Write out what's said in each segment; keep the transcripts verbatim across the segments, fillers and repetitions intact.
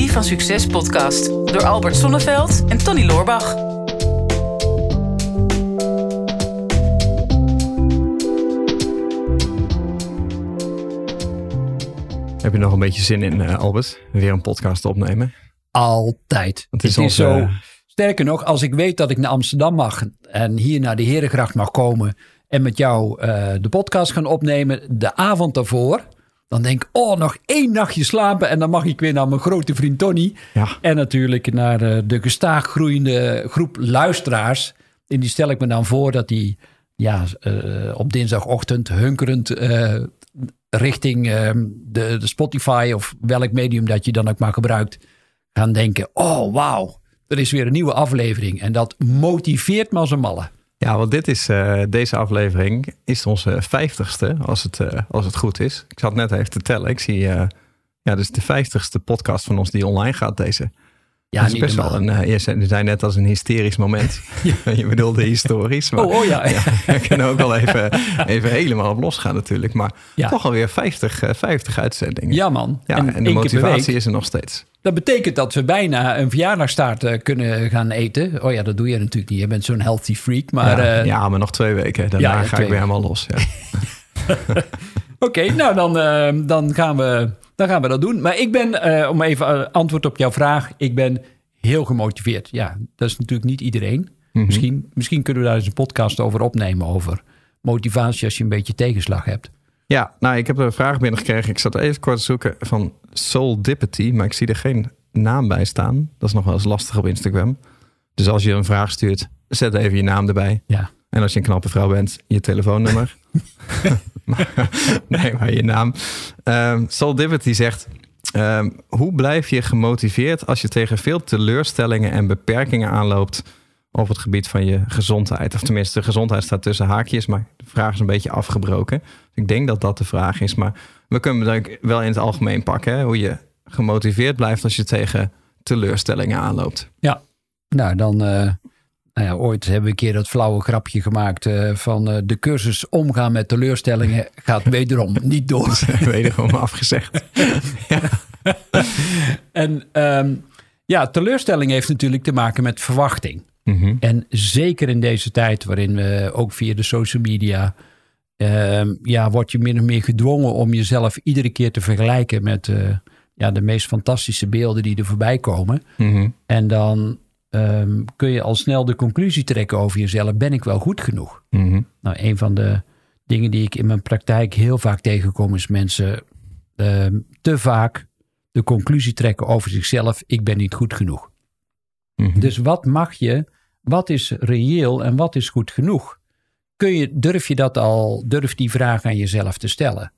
Recept van Succes podcast door Albert Sonneveld en Tony Loorbach. Heb je nog een beetje zin in, uh, Albert? Weer een podcast opnemen? Altijd. Het is, het is zo. Uh... Sterker nog, als ik weet dat ik naar Amsterdam mag en hier naar de Herengracht mag komen en met jou uh, de podcast gaan opnemen, de avond daarvoor, dan denk ik, oh, nog één nachtje slapen en dan mag ik weer naar mijn grote vriend Tony. Ja. En natuurlijk naar uh, de gestaag groeiende groep luisteraars. En die stel ik me dan voor dat die ja, uh, op dinsdagochtend hunkerend uh, richting uh, de, de Spotify of welk medium dat je dan ook maar gebruikt, gaan denken, oh wauw, er is weer een nieuwe aflevering. En dat motiveert me als een malle. Ja, want dit is, uh, deze aflevering is onze vijftigste, als het, uh, als het goed is. Ik zat net even te tellen. Ik zie, uh, ja, dit is de vijftigste podcast van ons die online gaat, deze. Ja, dat is best wel een, uh, je zei, je zei net als een hysterisch moment. Ja. Je bedoelde historisch. Maar, oh, oh ja. ja. We kunnen ook wel even, even helemaal op losgaan natuurlijk. Maar ja. toch alweer vijftig, uh, vijftig uitzendingen. Ja man. Ja, en, en de motivatie is er nog steeds. Dat betekent dat we bijna een verjaardagstaart uh, kunnen gaan eten. Oh ja, dat doe je natuurlijk niet. Je bent zo'n healthy freak. Maar, ja, uh, ja, maar nog twee weken. Daarna ja, ja, ga ik weer helemaal los. Ja. Oké, okay, nou dan, uh, dan, gaan we, dan gaan we dat doen. Maar ik ben, uh, om even uh, antwoord op jouw vraag. Ik ben heel gemotiveerd. Ja, dat is natuurlijk niet iedereen. Mm-hmm. Misschien, misschien kunnen we daar eens een podcast over opnemen. Over motivatie als je een beetje tegenslag hebt. Ja, nou, ik heb een vraag binnengekregen. Ik zat even kort te zoeken van Souldippity, maar ik zie er geen naam bij staan. Dat is nog wel eens lastig op Instagram. Dus als je een vraag stuurt, zet even je naam erbij. Ja. En als je een knappe vrouw bent, je telefoonnummer. nee, maar je naam. Um, Souldippity zegt, um, hoe blijf je gemotiveerd als je tegen veel teleurstellingen en beperkingen aanloopt op het gebied van je gezondheid? Of tenminste, de gezondheid staat tussen haakjes, maar de vraag is een beetje afgebroken. Ik denk dat dat de vraag is, maar we kunnen het wel in het algemeen pakken. Hè? Hoe je gemotiveerd blijft als je tegen teleurstellingen aanloopt. Ja, nou dan, uh, nou ja, ooit hebben we een keer dat flauwe grapje gemaakt uh, van uh, de cursus omgaan met teleurstellingen gaat wederom niet door. Wederom afgezegd. Ja. En um, ja, teleurstelling heeft natuurlijk te maken met verwachting. Mm-hmm. En zeker in deze tijd waarin we ook via de social media Uh, ja, word je min of meer gedwongen om jezelf iedere keer te vergelijken met uh, ja, de meest fantastische beelden die er voorbij komen. Mm-hmm. En dan um, kun je al snel de conclusie trekken over jezelf. Ben ik wel goed genoeg? Mm-hmm. Nou, een van de dingen die ik in mijn praktijk heel vaak tegenkom is mensen uh, te vaak de conclusie trekken over zichzelf. Ik ben niet goed genoeg. Mm-hmm. Dus wat mag je, wat is reëel en wat is goed genoeg? Kun je, durf je dat al, durf die vraag aan jezelf te stellen?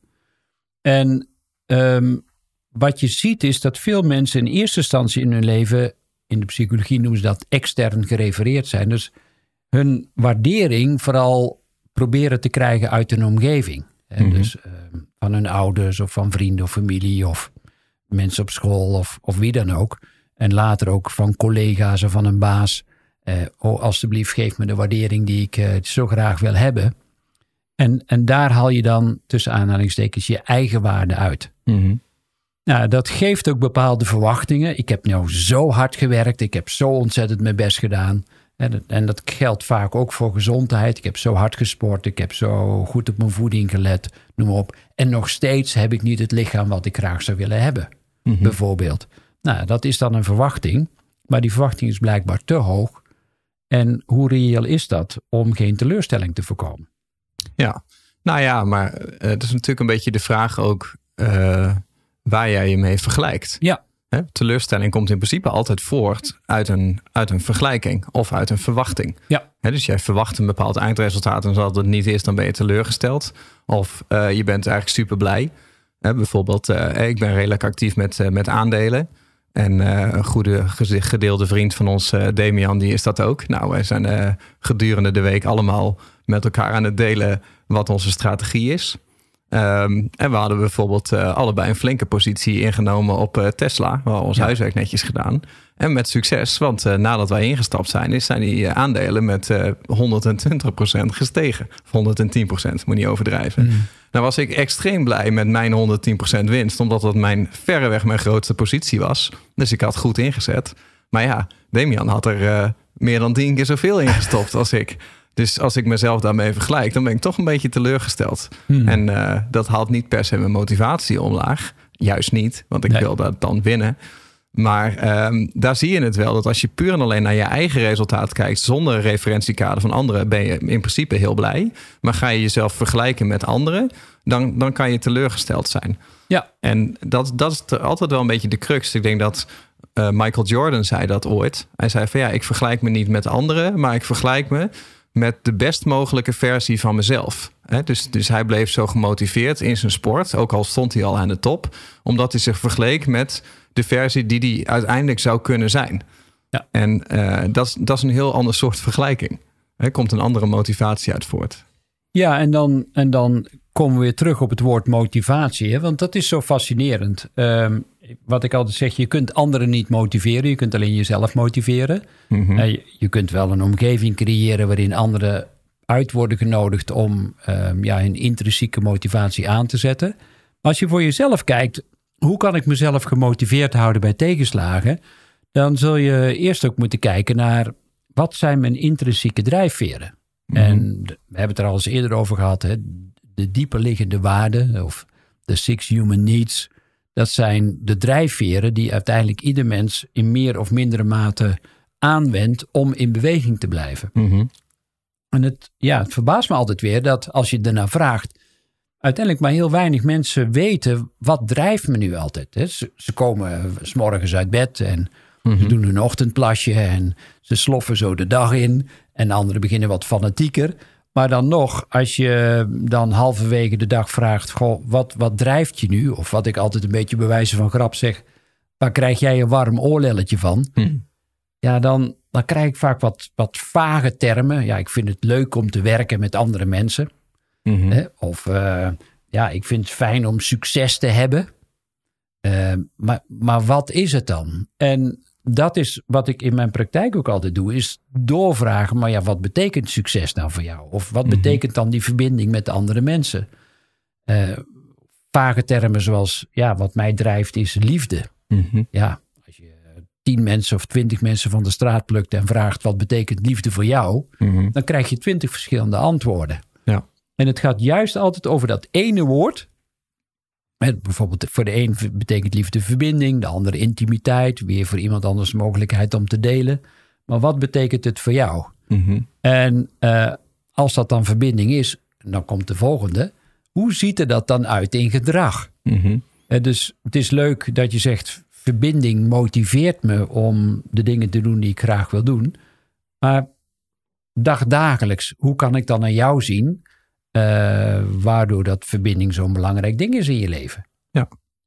En um, wat je ziet is dat veel mensen in eerste instantie in hun leven, in de psychologie noemen ze dat extern gerefereerd zijn. Dus hun waardering vooral proberen te krijgen uit hun omgeving. Mm-hmm. Dus um, van hun ouders of van vrienden of familie of mensen op school of, of wie dan ook. En later ook van collega's of van een baas. Uh, oh, alsjeblieft, geef me de waardering die ik uh, zo graag wil hebben. En, en daar haal je dan tussen aanhalingstekens je eigen waarde uit. Mm-hmm. Nou, dat geeft ook bepaalde verwachtingen. Ik heb nou zo hard gewerkt. Ik heb zo ontzettend mijn best gedaan. En, en dat geldt vaak ook voor gezondheid. Ik heb zo hard gesport. Ik heb zo goed op mijn voeding gelet. Noem maar op. En nog steeds heb ik niet het lichaam wat ik graag zou willen hebben. Mm-hmm. Bijvoorbeeld. Nou, dat is dan een verwachting. Maar die verwachting is blijkbaar te hoog. En hoe reëel is dat om geen teleurstelling te voorkomen? Ja, nou ja, maar uh, het is natuurlijk een beetje de vraag ook uh, waar jij je mee vergelijkt. Ja. Hè? Teleurstelling komt in principe altijd voort uit een, uit een vergelijking of uit een verwachting. Ja. Hè, dus jij verwacht een bepaald eindresultaat en als dat het niet is, dan ben je teleurgesteld. Of uh, je bent eigenlijk super blij. Hè, bijvoorbeeld, uh, ik ben redelijk actief met, uh, met aandelen. En uh, een goede gedeelde vriend van ons, uh, Damian, die is dat ook. Nou, wij zijn uh, gedurende de week allemaal met elkaar aan het delen wat onze strategie is. Um, en we hadden bijvoorbeeld uh, allebei een flinke positie ingenomen op uh, Tesla. We hadden ons ja. huiswerk netjes gedaan. En met succes, want uh, nadat wij ingestapt zijn, is zijn die uh, aandelen met uh, honderdtwintig procent gestegen. Of honderdtien procent, moet niet overdrijven. Mm. Nou was ik extreem blij met mijn honderdtien procent winst, omdat dat mijn verreweg mijn grootste positie was. Dus ik had goed ingezet. Maar ja, Demian had er uh, meer dan tien keer zoveel ingestopt als ik. Dus als ik mezelf daarmee vergelijk, dan ben ik toch een beetje teleurgesteld. Hmm. En uh, dat haalt niet per se mijn motivatie omlaag. Juist niet, want ik nee. wil dat dan winnen. Maar um, daar zie je het wel, dat als je puur en alleen naar je eigen resultaat kijkt, zonder referentiekader van anderen, ben je in principe heel blij. Maar ga je jezelf vergelijken met anderen, dan, dan kan je teleurgesteld zijn. Ja. En dat, dat is altijd wel een beetje de crux. Ik denk dat uh, Michael Jordan zei dat ooit. Hij zei van ja, ik vergelijk me niet met anderen, maar ik vergelijk me met de best mogelijke versie van mezelf. He, dus, dus hij bleef zo gemotiveerd in zijn sport, ook al stond hij al aan de top, omdat hij zich vergeleek met de versie die hij uiteindelijk zou kunnen zijn. Ja. En uh, dat, is, dat is een heel ander soort vergelijking. Er komt een andere motivatie uit voort. Ja, en dan, en dan komen we weer terug op het woord motivatie. Hè? Want dat is zo fascinerend. Um, wat ik altijd zeg, je kunt anderen niet motiveren. Je kunt alleen jezelf motiveren. Mm-hmm. Uh, je, je kunt wel een omgeving creëren waarin anderen uit worden genodigd om um, ja, hun intrinsieke motivatie aan te zetten. Maar als je voor jezelf kijkt, hoe kan ik mezelf gemotiveerd houden bij tegenslagen? Dan zul je eerst ook moeten kijken naar wat zijn mijn intrinsieke drijfveren. Mm-hmm. En we hebben het er al eens eerder over gehad. Hè? De dieper liggende waarden of de six human needs. Dat zijn de drijfveren die uiteindelijk ieder mens in meer of mindere mate aanwendt om in beweging te blijven. Mm-hmm. En het, ja, het verbaast me altijd weer dat als je ernaar vraagt, uiteindelijk maar heel weinig mensen weten wat drijft me nu altijd. Hè? Ze, ze komen 's morgens uit bed en mm-hmm. ze doen hun ochtendplasje en ze sloffen zo de dag in. En anderen beginnen wat fanatieker. Maar dan nog, als je dan halverwege de dag vraagt, goh, wat, wat drijft je nu? Of wat ik altijd een beetje bij wijze van grap zeg, waar krijg jij een warm oorlelletje van? Hmm. Ja, dan, dan krijg ik vaak wat, wat vage termen. Ja, ik vind het leuk om te werken met andere mensen. Mm-hmm. Hè? Of uh, ja, ik vind het fijn om succes te hebben. Uh, maar, maar wat is het dan? En dat is wat ik in mijn praktijk ook altijd doe, is doorvragen, maar ja, wat betekent succes nou voor jou? Of wat mm-hmm. betekent dan die verbinding met de andere mensen? Uh, vage termen zoals, ja, wat mij drijft is liefde. Mm-hmm. Ja, als je tien mensen of twintig mensen van de straat plukt en vraagt, wat betekent liefde voor jou? Mm-hmm. Dan krijg je twintig verschillende antwoorden. Ja. En het gaat juist altijd over dat ene woord. Bijvoorbeeld voor de een betekent liefde verbinding, de andere intimiteit, weer voor iemand anders de mogelijkheid om te delen. Maar wat betekent het voor jou? Mm-hmm. En uh, als dat dan verbinding is, dan komt de volgende. Hoe ziet er dat dan uit in gedrag? Mm-hmm. Uh, dus het is leuk dat je zegt, verbinding motiveert me om de dingen te doen die ik graag wil doen. Maar dagdagelijks, hoe kan ik dan naar jou zien? Uh, waardoor dat verbinding zo'n belangrijk ding is in je leven. Ja.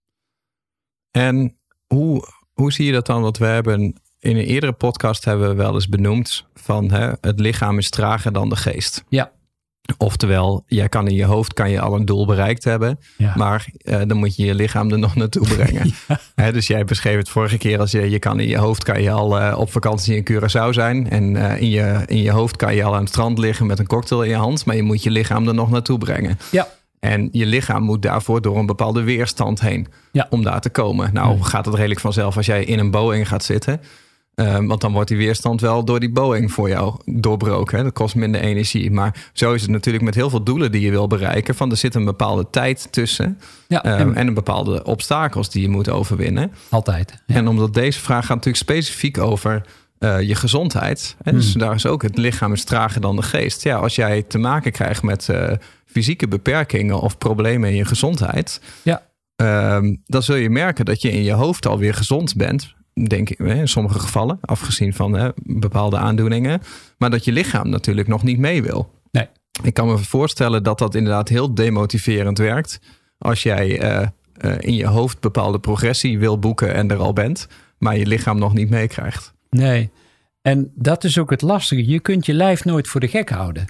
En hoe, hoe zie je dat dan? Want we hebben in een eerdere podcast hebben we wel eens benoemd van hè, het lichaam is trager dan de geest. Ja. Oftewel, jij kan in je hoofd kan je al een doel bereikt hebben, ja. maar uh, dan moet je je lichaam er nog naartoe brengen. Ja. He, dus jij beschreef het vorige keer als je, je kan in je hoofd kan je al uh, op vakantie in Curaçao zijn en uh, in, je, in je hoofd kan je al aan het strand liggen met een cocktail in je hand, maar je moet je lichaam er nog naartoe brengen. Ja. En je lichaam moet daarvoor door een bepaalde weerstand heen ja. om daar te komen. Nou, ja. gaat het redelijk vanzelf als jij in een Boeing gaat zitten. Um, want dan wordt die weerstand wel door die Boeing voor jou doorbroken. Hè? Dat kost minder energie. Maar zo is het natuurlijk met heel veel doelen die je wil bereiken. Van er zit een bepaalde tijd tussen. Ja, um, en... en een bepaalde obstakels die je moet overwinnen. Altijd. Ja. En omdat deze vraag gaat natuurlijk specifiek over uh, je gezondheid. Hè? Dus hmm. daar is ook het lichaam is trager dan de geest. Ja, als jij te maken krijgt met uh, fysieke beperkingen of problemen in je gezondheid. Ja. Um, dan zul je merken dat je in je hoofd alweer gezond bent. Denk ik, in sommige gevallen, afgezien van hè, bepaalde aandoeningen. Maar dat je lichaam natuurlijk nog niet mee wil. Nee. Ik kan me voorstellen dat dat inderdaad heel demotiverend werkt. Als jij uh, uh, in je hoofd bepaalde progressie wil boeken en er al bent. Maar je lichaam nog niet meekrijgt. Nee, en dat is ook het lastige. Je kunt je lijf nooit voor de gek houden.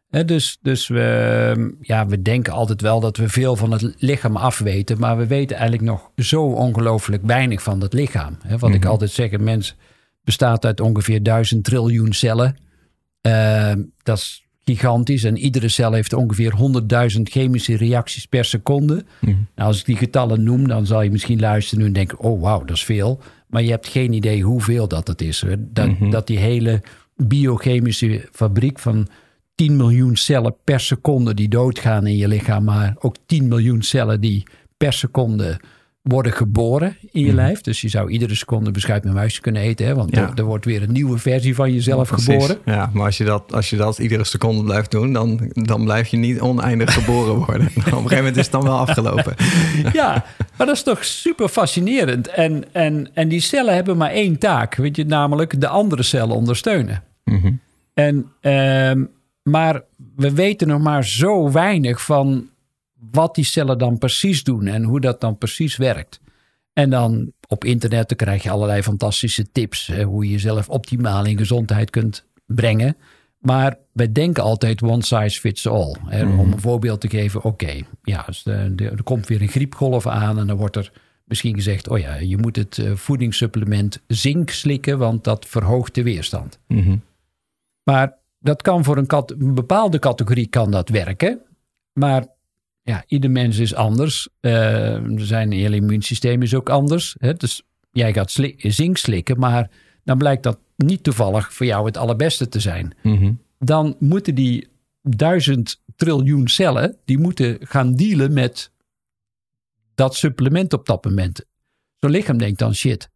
He, dus dus we, ja, we denken altijd wel dat we veel van het lichaam afweten. Maar we weten eigenlijk nog zo ongelooflijk weinig van het lichaam. He, wat mm-hmm. ik altijd zeg, een mens bestaat uit ongeveer duizend triljoen cellen. Uh, dat is gigantisch. En iedere cel heeft ongeveer honderdduizend chemische reacties per seconde. Mm-hmm. Nou, als ik die getallen noem, dan zal je misschien luisteren en denken, oh wauw, dat is veel. Maar je hebt geen idee hoeveel dat het is. Dat, mm-hmm. dat die hele biochemische fabriek van tien miljoen cellen per seconde die doodgaan in je lichaam, maar ook tien miljoen cellen die per seconde worden geboren in je mm. lijf. Dus je zou iedere seconde beschuit met muisje kunnen eten. Hè? Want ja. er, er wordt weer een nieuwe versie van jezelf ja, geboren. Ja, maar als je, dat, als je dat iedere seconde blijft doen, dan, dan blijf je niet oneindig geboren worden. Op een gegeven moment is het dan wel afgelopen. Ja, maar dat is toch super fascinerend. En, en, en die cellen hebben maar één taak. Weet je, namelijk de andere cellen ondersteunen. Mm-hmm. En, um, maar we weten nog maar zo weinig van wat die cellen dan precies doen en hoe dat dan precies werkt. En dan op internet dan krijg je allerlei fantastische tips, hè, hoe je jezelf optimaal in gezondheid kunt brengen. Maar wij denken altijd one size fits all. Hè, mm. Om een voorbeeld te geven, oké, okay, ja, dus de, de, er komt weer een griepgolf aan en dan wordt er misschien gezegd, oh ja, je moet het uh, voedingssupplement zink slikken, want dat verhoogt de weerstand. Mm-hmm. Maar dat kan voor een, kat, een bepaalde categorie kan dat werken, maar ja, ieder mens is anders. Uh, zijn hele immuunsysteem is ook anders. Hè? Dus jij gaat slik, zink slikken, maar dan blijkt dat niet toevallig voor jou het allerbeste te zijn. Mm-hmm. Dan moeten die duizend triljoen cellen, die moeten gaan dealen met dat supplement op dat moment. Zo'n lichaam denkt dan, shit.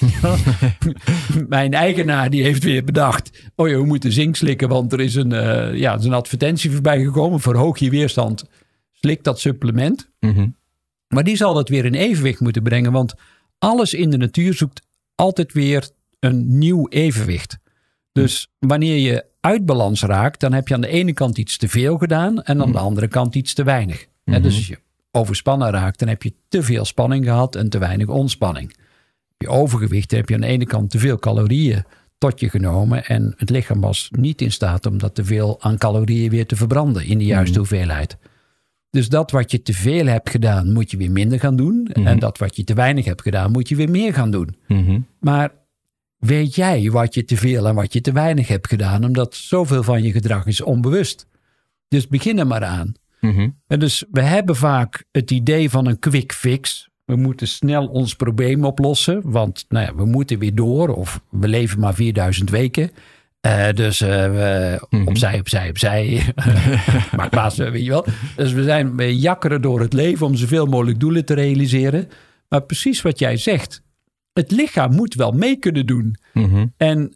Mijn eigenaar die heeft weer bedacht, oh ja, we moeten zink slikken, want er is een, uh, ja, er is een advertentie voorbij gekomen, verhoog je weerstand. Slik dat supplement. Mm-hmm. Maar die zal dat weer in evenwicht moeten brengen. Want alles in de natuur zoekt altijd weer een nieuw evenwicht. Dus mm. wanneer je uit balans raakt, dan heb je aan de ene kant iets te veel gedaan en aan mm. de andere kant iets te weinig. Mm-hmm. En dus als je overspannen raakt, dan heb je te veel spanning gehad en te weinig ontspanning. Heb je overgewicht, dan heb je aan de ene kant te veel calorieën tot je genomen en het lichaam was niet in staat om dat te veel aan calorieën weer te verbranden in de juiste mm. hoeveelheid. Dus dat wat je te veel hebt gedaan, moet je weer minder gaan doen. Mm-hmm. En dat wat je te weinig hebt gedaan, moet je weer meer gaan doen. Mm-hmm. Maar weet jij wat je te veel en wat je te weinig hebt gedaan? Omdat zoveel van je gedrag is onbewust. Dus begin er maar aan. Mm-hmm. En dus we hebben vaak het idee van een quick fix. We moeten snel ons probleem oplossen. Want nou ja, we moeten weer door. Of we leven maar vierduizend weken. Uh, dus uh, we mm-hmm. opzij, opzij, opzij. Maar plaats, weet je wel. Dus we zijn we jakkeren door het leven om zoveel mogelijk doelen te realiseren. Maar precies wat jij zegt. Het lichaam moet wel mee kunnen doen. Mm-hmm. En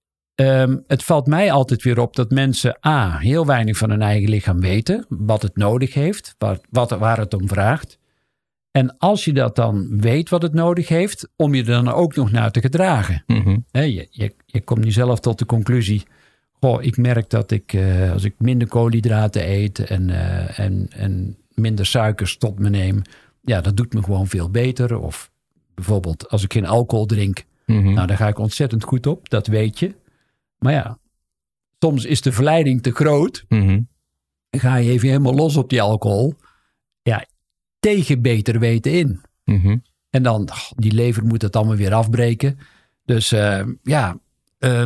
um, het valt mij altijd weer op dat mensen A, heel weinig van hun eigen lichaam weten. Wat het nodig heeft. Wat, wat, waar het om vraagt. En als je dat dan weet wat het nodig heeft, om je er dan ook nog naar te gedragen. Mm-hmm. He, je, je, je komt nu zelf tot de conclusie, goh, ik merk dat ik, uh, als ik minder koolhydraten eet en, uh, en, en minder suikers tot me neem, ja, dat doet me gewoon veel beter. Of bijvoorbeeld als ik geen alcohol drink, mm-hmm. nou, daar ga ik ontzettend goed op, dat weet je. Maar ja, soms is de verleiding te groot. Mm-hmm. Dan ga je even helemaal los op die alcohol. Ja, tegen beter weten in. Mm-hmm. En dan, oh, die lever moet het allemaal weer afbreken. Dus uh, ja, uh,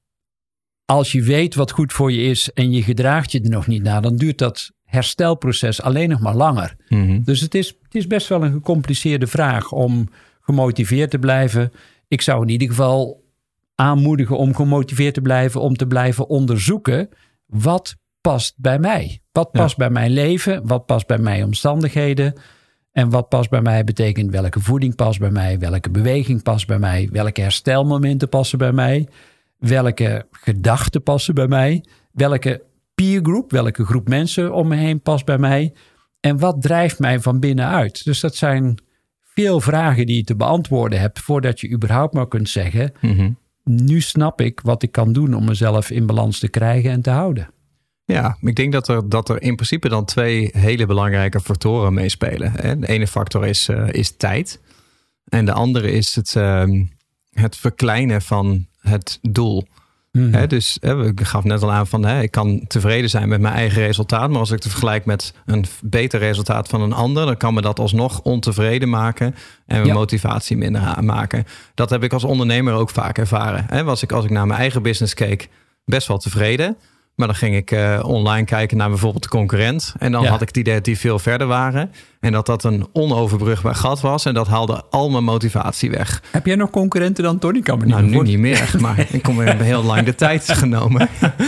als je weet wat goed voor je is en je gedraagt je er nog niet naar, dan duurt dat herstelproces alleen nog maar langer. Mm-hmm. Dus het is, het is best wel een gecompliceerde vraag om gemotiveerd te blijven. Ik zou in ieder geval aanmoedigen om gemotiveerd te blijven, om te blijven onderzoeken wat past bij mij. Wat past ja. bij mijn leven? Wat past bij mijn omstandigheden? En wat past bij mij betekent welke voeding past bij mij? Welke beweging past bij mij? Welke herstelmomenten passen bij mij? Welke gedachten passen bij mij? Welke peergroep, welke groep mensen om me heen past bij mij? En wat drijft mij van binnenuit? Dus dat zijn veel vragen die je te beantwoorden hebt voordat je überhaupt maar kunt zeggen, mm-hmm. nu snap ik wat ik kan doen om mezelf in balans te krijgen en te houden. Ja, ik denk dat er, dat er in principe dan twee hele belangrijke factoren meespelen. De ene factor is, uh, is tijd. En de andere is het, uh, het verkleinen van het doel. Mm. He, dus he, ik gaf net al aan van he, ik kan tevreden zijn met mijn eigen resultaat. Maar als ik het vergelijk met een beter resultaat van een ander, dan kan me dat alsnog ontevreden maken en mijn ja. motivatie minder maken. Dat heb ik als ondernemer ook vaak ervaren. He, was ik, als ik naar mijn eigen business keek, best wel tevreden. Maar dan ging ik uh, online kijken naar bijvoorbeeld de concurrent. En dan ja. had ik het idee dat die veel verder waren. En dat dat een onoverbrugbaar gat was. En dat haalde al mijn motivatie weg. Heb jij nog concurrenten dan, Tony? Kan me niet nou, nu niet meer. Maar ik kom weer heel lang de tijd genomen.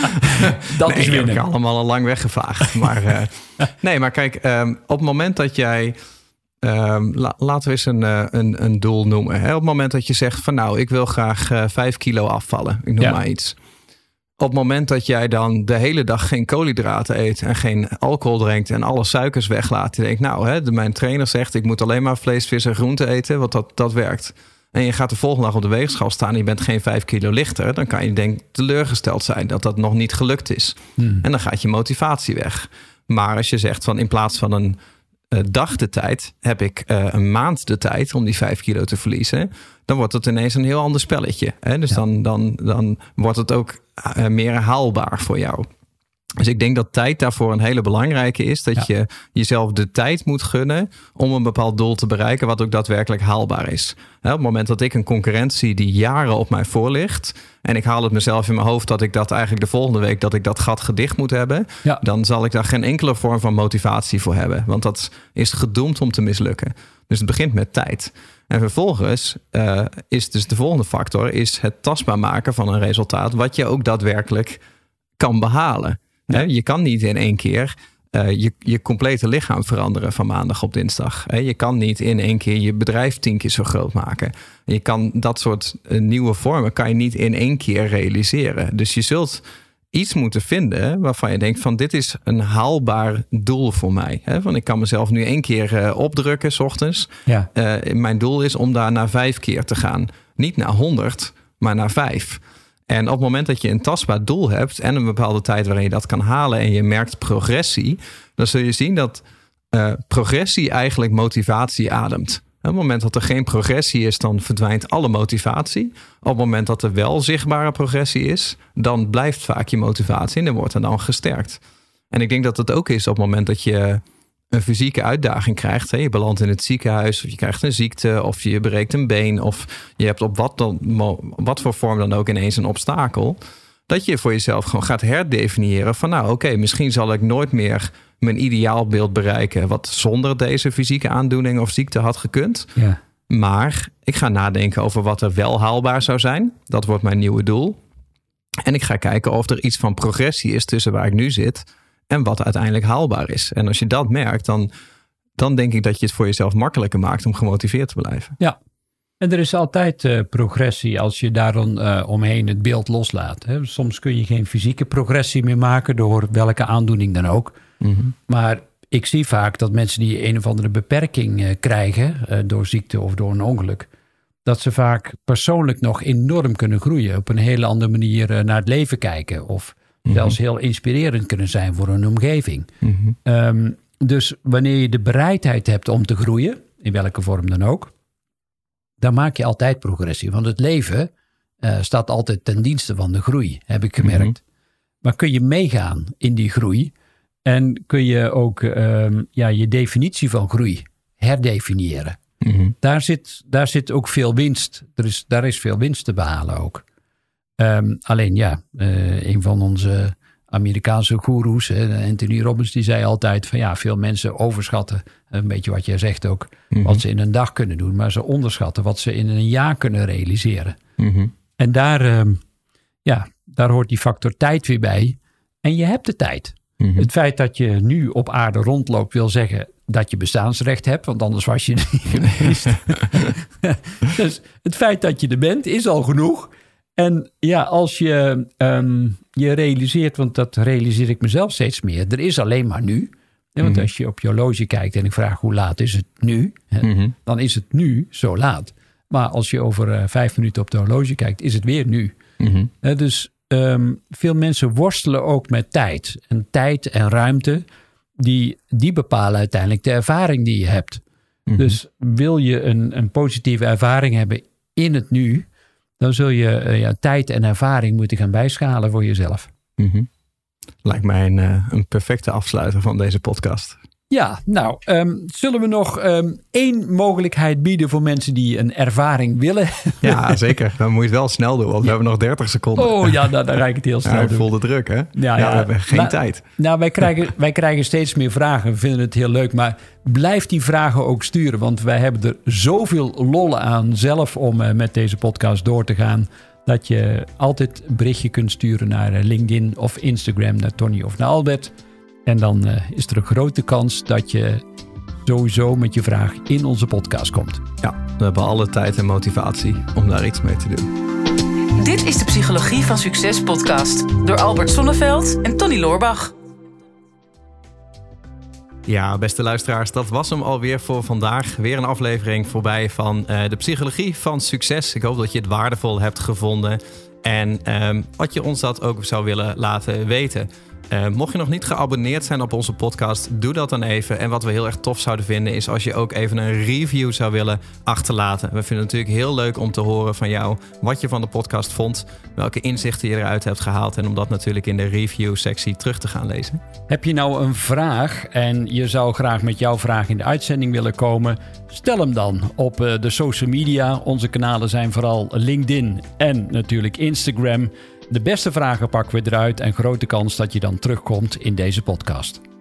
dat nee, is weer. heb ik allemaal al lang weggevaagd. Maar uh, nee, maar kijk, um, op het moment dat jij... Um, la, laten we eens een, uh, een, een doel noemen. Hè? Op het moment dat je zegt van nou, ik wil graag uh, vijf kilo afvallen. Ik noem ja. maar iets. Op het moment dat jij dan de hele dag geen koolhydraten eet en geen alcohol drinkt en alle suikers weglaat. Je denkt, nou, hè, de, mijn trainer zegt ik moet alleen maar vlees, vis en groente eten, want dat, dat werkt. En je gaat de volgende dag op de weegschaal staan en je bent geen vijf kilo lichter. Dan kan je denk teleurgesteld zijn dat dat nog niet gelukt is. Hmm. En dan gaat je motivatie weg. Maar als je zegt van in plaats van een uh, dag de tijd, heb ik uh, een maand de tijd om die vijf kilo te verliezen. Dan wordt het ineens een heel ander spelletje. Hè? Dus ja. dan, dan, dan wordt het ook uh, meer haalbaar voor jou. Dus ik denk dat tijd daarvoor een hele belangrijke is. Dat ja. je jezelf de tijd moet gunnen om een bepaald doel te bereiken wat ook daadwerkelijk haalbaar is. Hè, op het moment dat ik een concurrent zie die jaren op mij voor ligt en ik haal het mezelf in mijn hoofd dat ik dat eigenlijk de volgende week dat ik dat gat gedicht moet hebben, ja. dan zal ik daar geen enkele vorm van motivatie voor hebben. Want dat is gedoemd om te mislukken. Dus het begint met tijd. En vervolgens uh, is dus de volgende factor is het tastbaar maken van een resultaat wat je ook daadwerkelijk kan behalen. Ja. Je kan niet in één keer uh, je, je complete lichaam veranderen van maandag op dinsdag. Je kan niet in één keer je bedrijf tien keer zo groot maken. Je kan dat soort uh, nieuwe vormen kan je niet in één keer realiseren. Dus je zult iets moeten vinden waarvan je denkt van dit is een haalbaar doel voor mij. Van ik kan mezelf nu één keer uh, opdrukken 's ochtends. Ja. Uh, mijn doel is om daar naar vijf keer te gaan. Niet naar honderd, maar naar vijf. En op het moment dat je een tastbaar doel hebt en een bepaalde tijd waarin je dat kan halen en je merkt progressie, dan zul je zien dat uh, progressie eigenlijk motivatie ademt. Op het moment dat er geen progressie is, dan verdwijnt alle motivatie. Op het moment dat er wel zichtbare progressie is, dan blijft vaak je motivatie en dan wordt er dan gesterkt. En ik denk dat het ook is op het moment dat je een fysieke uitdaging krijgt. Hè, je belandt in het ziekenhuis of je krijgt een ziekte of je breekt een been of je hebt op wat, dan, wat voor vorm dan ook ineens een obstakel. Dat je voor jezelf gewoon gaat herdefiniëren van nou oké, okay, misschien zal ik nooit meer mijn ideaalbeeld bereiken wat zonder deze fysieke aandoening of ziekte had gekund. Ja. Maar ik ga nadenken over wat er wel haalbaar zou zijn. Dat wordt mijn nieuwe doel. En ik ga kijken of er iets van progressie is tussen waar ik nu zit en wat uiteindelijk haalbaar is. En als je dat merkt, dan, dan denk ik dat je het voor jezelf makkelijker maakt om gemotiveerd te blijven. Ja, en er is altijd uh, progressie als je daar dan uh, omheen het beeld loslaat. Hè. Soms kun je geen fysieke progressie meer maken door welke aandoening dan ook. Mm-hmm. Maar ik zie vaak dat mensen die een of andere beperking uh, krijgen uh, door ziekte of door een ongeluk, dat ze vaak persoonlijk nog enorm kunnen groeien. Op een hele andere manier uh, naar het leven kijken of Mm-hmm. zelfs heel inspirerend kunnen zijn voor een omgeving. Mm-hmm. Um, dus wanneer je de bereidheid hebt om te groeien, in welke vorm dan ook, dan maak je altijd progressie. Want het leven uh, staat altijd ten dienste van de groei, heb ik gemerkt. Mm-hmm. Maar kun je meegaan in die groei en kun je ook um, ja, je definitie van groei herdefiniëren. Mm-hmm. Daar zit, daar zit ook veel winst. Er is, daar is veel winst te behalen ook. Um, alleen ja, uh, een van onze Amerikaanse goeroes, hè, Anthony Robbins, die zei altijd van ja, veel mensen overschatten, een beetje wat jij zegt ook, mm-hmm. wat ze in een dag kunnen doen, maar ze onderschatten wat ze in een jaar kunnen realiseren. Mm-hmm. En daar, um, ja, daar hoort die factor tijd weer bij. En je hebt de tijd. Mm-hmm. Het feit dat je nu op aarde rondloopt wil zeggen dat je bestaansrecht hebt, want anders was je er niet geweest. Dus het feit dat je er bent is al genoeg. En ja, als je um, je realiseert, want dat realiseer ik mezelf steeds meer, er is alleen maar nu. Ja, want mm-hmm. als je op je horloge kijkt en ik vraag hoe laat is het nu, hè, mm-hmm. dan is het nu zo laat. Maar als je over uh, vijf minuten op de horloge kijkt, is het weer nu. Mm-hmm. Uh, dus um, veel mensen worstelen ook met tijd. En tijd en ruimte, die, die bepalen uiteindelijk de ervaring die je hebt. Mm-hmm. Dus wil je een, een positieve ervaring hebben in het nu, dan zul je uh, ja, tijd en ervaring moeten gaan bijschalen voor jezelf. Mm-hmm. Lijkt mij een, uh, een perfecte afsluiter van deze podcast. Ja, nou, um, zullen we nog um, één mogelijkheid bieden voor mensen die een ervaring willen? Ja, zeker. Dan moet je het wel snel doen, want ja. we hebben nog dertig seconden. Oh ja, dan, dan ga ik het heel snel ja, doen. Voel de druk, hè? Ja, ja, ja we hebben geen nou, tijd. Nou, wij krijgen, wij krijgen steeds meer vragen. We vinden het heel leuk, maar blijf die vragen ook sturen. Want wij hebben er zoveel lol aan zelf om uh, met deze podcast door te gaan, dat je altijd een berichtje kunt sturen naar uh, LinkedIn of Instagram, naar Tony of naar Albert. En dan uh, is er een grote kans dat je sowieso met je vraag in onze podcast komt. Ja, we hebben alle tijd en motivatie om daar iets mee te doen. Dit is de Psychologie van Succes podcast door Albert Sonneveld en Tony Loorbach. Ja, beste luisteraars, dat was hem alweer voor vandaag. Weer een aflevering voorbij van uh, de Psychologie van Succes. Ik hoop dat je het waardevol hebt gevonden en um, wat je ons dat ook zou willen laten weten. Uh, mocht je nog niet geabonneerd zijn op onze podcast, doe dat dan even. En wat we heel erg tof zouden vinden is als je ook even een review zou willen achterlaten. We vinden het natuurlijk heel leuk om te horen van jou wat je van de podcast vond, welke inzichten je eruit hebt gehaald en om dat natuurlijk in de review sectie terug te gaan lezen. Heb je nou een vraag en je zou graag met jouw vraag in de uitzending willen komen? Stel hem dan op de social media. Onze kanalen zijn vooral LinkedIn en natuurlijk Instagram. De beste vragen pakken we eruit en grote kans dat je dan terugkomt in deze podcast.